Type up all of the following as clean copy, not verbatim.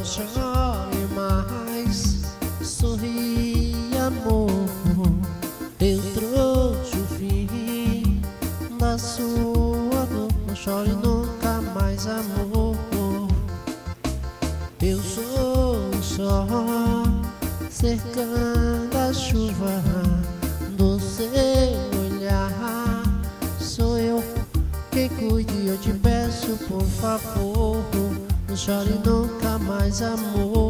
chore mais, sorri, amor. Eu trouxe o fim da sua dor. Não chore nunca mais, amor. Eu sou o sol cercando a chuva do seu olhar. Sou eu quem cuide, eu te peço por favor. Não chore nunca mais, amor.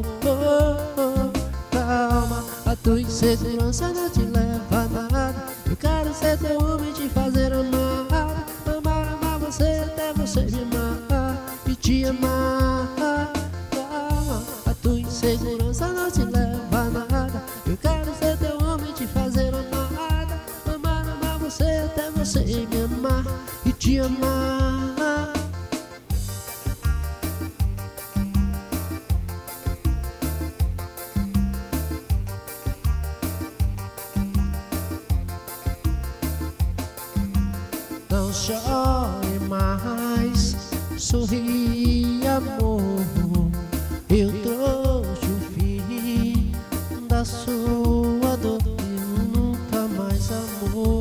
Calma, a tua insegurança não te leva a nada. Eu quero ser teu homem, te fazer amar. Amar, amar você até você me amar e te amar. Calma, a tua insegurança não te leva a nada. Eu quero ser teu homem, te fazer amar. Amar, amar você até você me amar e te amar. Não chore mais, sorri, amor. Eu trouxe o fim da sua dor e nunca mais, amor.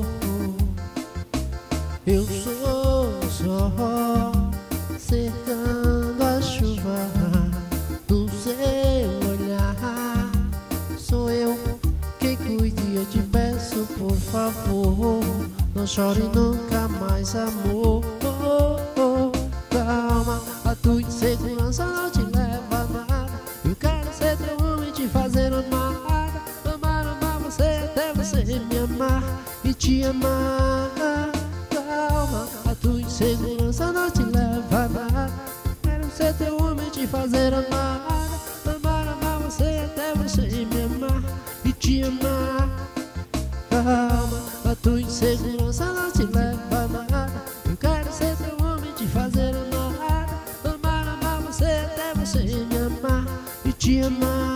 Eu sou o sol cercando a chuva do seu olhar. Sou eu quem cuide, eu te peço por favor. Não chore nunca mais, amor. Calma, a tua insegurança não te leva a nada. Eu quero ser teu homem, te fazer amar. Amar, amar você até você me amar e te amar. Calma, a tua insegurança não te leva a nada. Quero ser teu homem, te fazer amar. Amar, amar você até você me amar e te amar. Calma, a tua insegurança não te leva a nada. Eu quero ser teu homem, te fazer amar. Amar, amar você até você me amar e te amar.